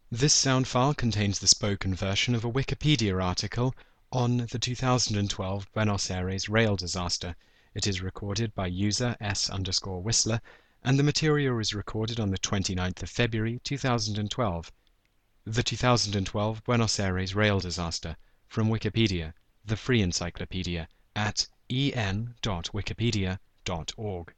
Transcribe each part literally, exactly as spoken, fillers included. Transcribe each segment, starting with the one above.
This sound file contains the spoken version of a Wikipedia article on the two thousand twelve Buenos Aires rail disaster. It is recorded by user S underscore Whistler, and the material is recorded on the twenty-ninth of February two thousand twelve. The two thousand twelve Buenos Aires rail disaster, from Wikipedia, the free encyclopedia, at e n dot wikipedia dot org.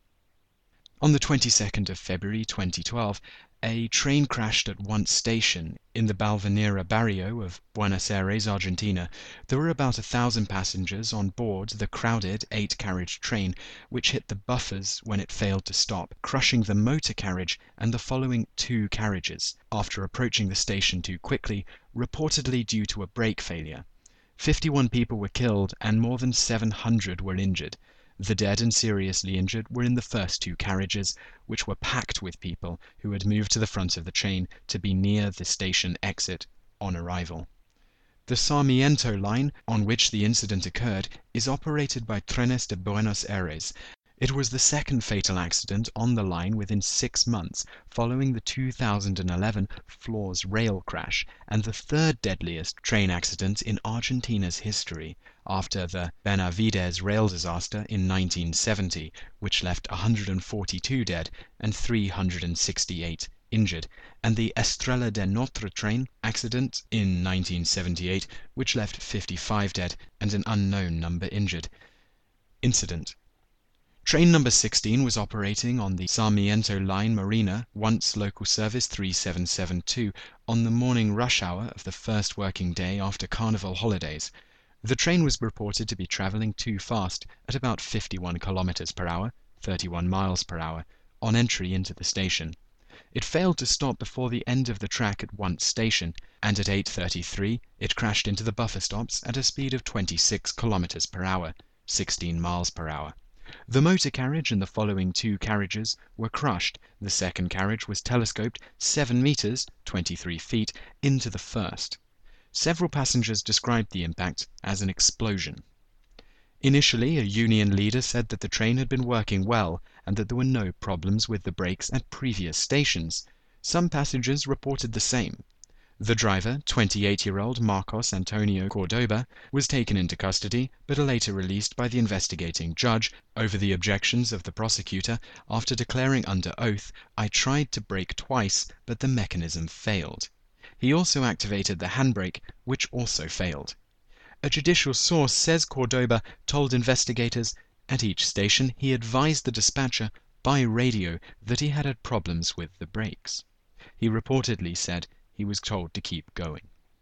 On the twenty-second of February twenty twelve, a train crashed at Once Station in the Balvanera barrio of Buenos Aires, Argentina. There were about a thousand passengers on board the crowded eight-carriage train, which hit the buffers when it failed to stop, crushing the motor carriage and the following two carriages, after approaching the station too quickly, reportedly due to a brake failure. fifty-one people were killed and more than seven hundred were injured. The dead and seriously injured were in the first two carriages, which were packed with people who had moved to the front of the train to be near the station exit on arrival. The Sarmiento line, on which the incident occurred, is operated by Trenes de Buenos Aires. It was the second fatal accident on the line within six months, following the two thousand eleven Flores rail crash, and the third deadliest train accident in Argentina's history, after the Benavides rail disaster in nineteen seventy, which left one hundred forty-two dead and three hundred sixty-eight injured, and the Estrella del Norte train accident in nineteen seventy-eight, which left fifty-five dead and an unknown number injured. Incident: Train number sixteen was operating on the Sarmiento Line Marina, once local service three seven seven two, on the morning rush hour of the first working day after Carnival holidays. The train was reported to be traveling too fast at about fifty-one kilometers per hour, thirty-one miles per hour, on entry into the station. It failed to stop before the end of the track at Once Station, and at eight thirty-three it crashed into the buffer stops at a speed of twenty-six kilometers per hour, sixteen miles per hour. The motor carriage and the following two carriages were crushed. The second carriage was telescoped seven meters (twenty-three feet) into the first. Several passengers described the impact as an explosion. Initially, a union leader said that the train had been working well and that there were no problems with the brakes at previous stations. Some passengers reported the same. The driver, twenty-eight-year-old Marcos Antonio Cordoba, was taken into custody, but later released by the investigating judge over the objections of the prosecutor after declaring under oath, "I tried to brake twice, but the mechanism failed." He also activated the handbrake, which also failed. A judicial source says Cordoba told investigators, "At each station he advised the dispatcher by radio that he had had problems with the brakes." He reportedly said he was told to keep going.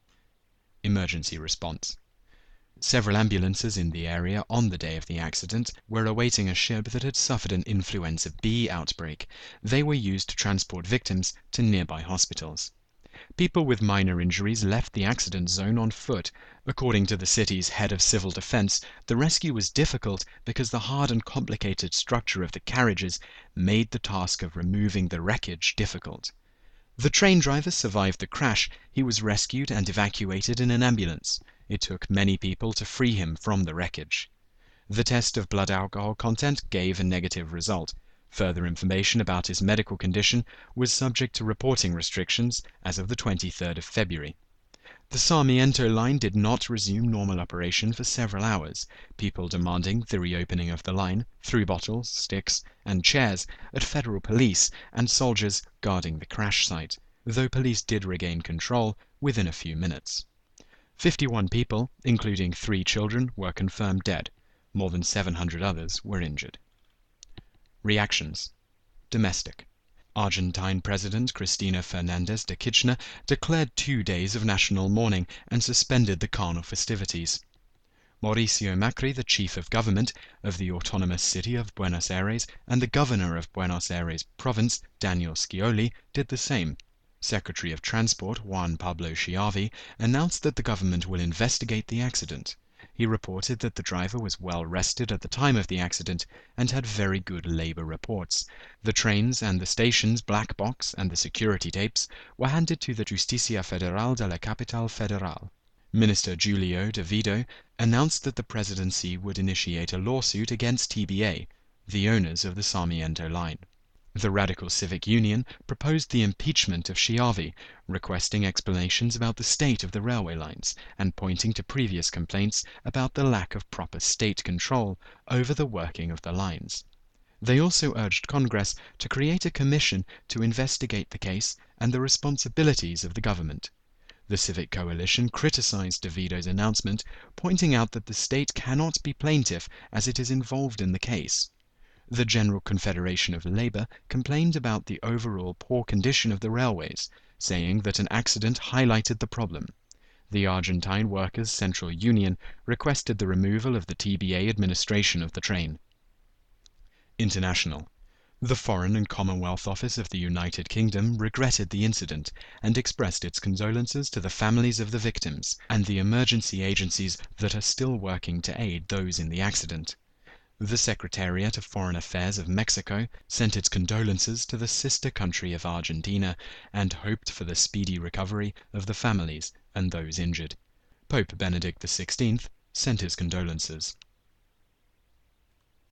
Emergency response: Several ambulances in the area on the day of the accident were awaiting a ship that had suffered an influenza B outbreak. They were used to transport victims to nearby hospitals. People with minor injuries left the accident zone on foot. According to the city's head of civil defense, the rescue was difficult because the hard and complicated structure of the carriages made the task of removing the wreckage difficult. The train driver survived the crash. He was rescued and evacuated in an ambulance. It took many people to free him from the wreckage. The test of blood alcohol content gave a negative result. Further information about his medical condition was subject to reporting restrictions as of the twenty-third of February. The Sarmiento line did not resume normal operation for several hours, people demanding the reopening of the line, threw bottles, sticks, and chairs at federal police and soldiers guarding the crash site, though police did regain control within a few minutes. fifty-one people, including three children, were confirmed dead. More than seven hundred others were injured. Reactions: Domestic. Argentine President Cristina Fernández de Kirchner declared two days of national mourning and suspended the carnival festivities. Mauricio Macri, the chief of government of the autonomous city of Buenos Aires, and the governor of Buenos Aires province, Daniel Scioli, did the same. Secretary of Transport Juan Pablo Schiavi announced that the government will investigate the accident. He reported that the driver was well rested at the time of the accident and had very good labor reports. The trains and the station's black box and the security tapes were handed to the Justicia Federal de la Capital Federal. Minister Julio de Vido announced that the presidency would initiate a lawsuit against T B A, the owners of the Sarmiento line. The Radical Civic Union proposed the impeachment of Schiavi, requesting explanations about the state of the railway lines and pointing to previous complaints about the lack of proper state control over the working of the lines. They also urged Congress to create a commission to investigate the case and the responsibilities of the government. The Civic Coalition criticized DeVito's announcement, pointing out that the state cannot be plaintiff as it is involved in the case. The General Confederation of Labor complained about the overall poor condition of the railways, saying that an accident highlighted the problem. The Argentine Workers' Central Union requested the removal of the T B A administration of the train. International. The Foreign and Commonwealth Office of the United Kingdom regretted the incident and expressed its condolences to the families of the victims and the emergency agencies that are still working to aid those in the accident. The Secretariat of Foreign Affairs of Mexico sent its condolences to the sister country of Argentina and hoped for the speedy recovery of the families and those injured. Pope Benedict the sixteenth sent his condolences.